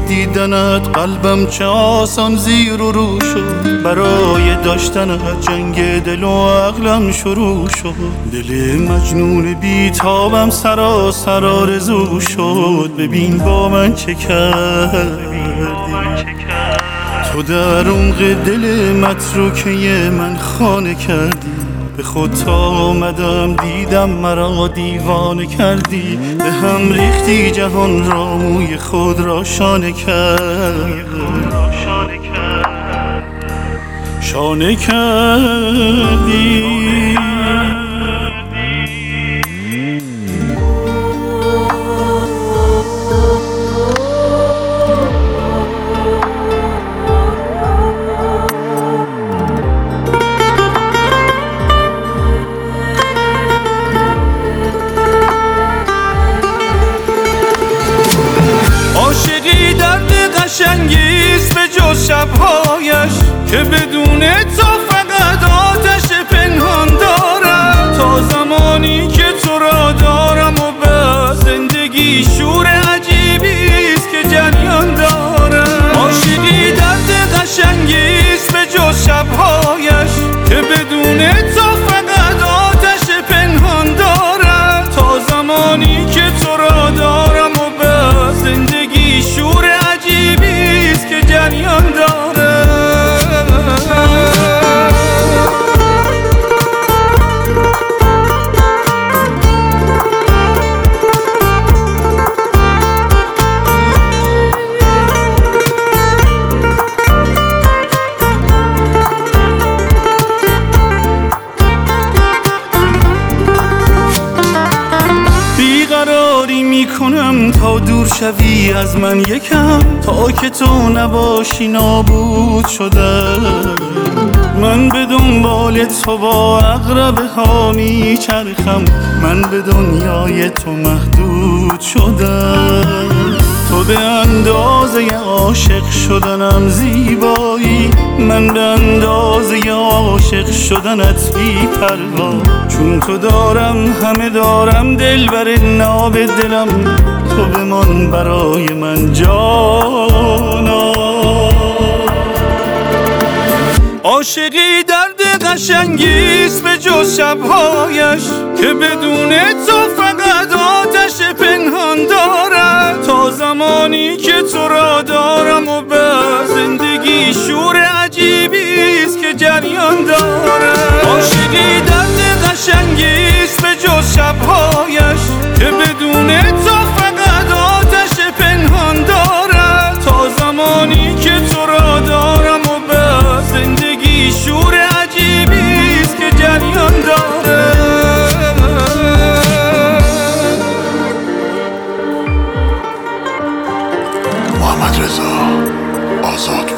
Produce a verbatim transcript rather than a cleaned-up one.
دیدنت قلبم چه آسان زیر و رو شد، برای داشتنت جنگ دل و عقلم شروع شد. دل مجنون بیتابم سراسر آرزو شد، ببین با من چه کردی. تو در عمق دل متروکه من خانه کردی، به خود تا آمدم دیدم مرا دیوانه کردی. به هم ریختی جهان را، موی خود را شانه کرد شانه کردی. عاشقی درد قشنگیست به جز شبهایش، که بدون تو فقط آتش پنهان دارم. تا زمانی که تو را دارم و به زندگی شور عجیبیست که جریان دارم. عاشقی درد قشنگیست به جز شبهایش، که بدون تو فقط آتش پنهان دارم. تا زمانی که تو را دارم و به زندگی شور عجیبیست که جریان داره. بیقراری میکنم تا دور شوی از من یکم، تا که تو نباشی نابود شدم. من به دنبال تو با عقربه ها میچرخم، من به دنیای تو محدود شدم. تو به اندازه عاشق شدنم زیبایی، من به اندازه عاشق شدنت بی پروا. چون تو دارم همه دارم، دلبر ناب دلم، تو بمان برای من جانا. عاشقی درد قشنگیست به جز شبهایش، که بدون تو فقط آتش پنهان دارم. تا زمانی که تو را دارم و به زندگی شور عجیبیست که جریان دارم. عاشقی درد قشنگیست به جز شبهایش، که بدون تو فقط آتش پنهان دارم. تا زمانی که تو را دارم و به زندگی شور عجیبیست که جریان داره. محمد رضا آزاد.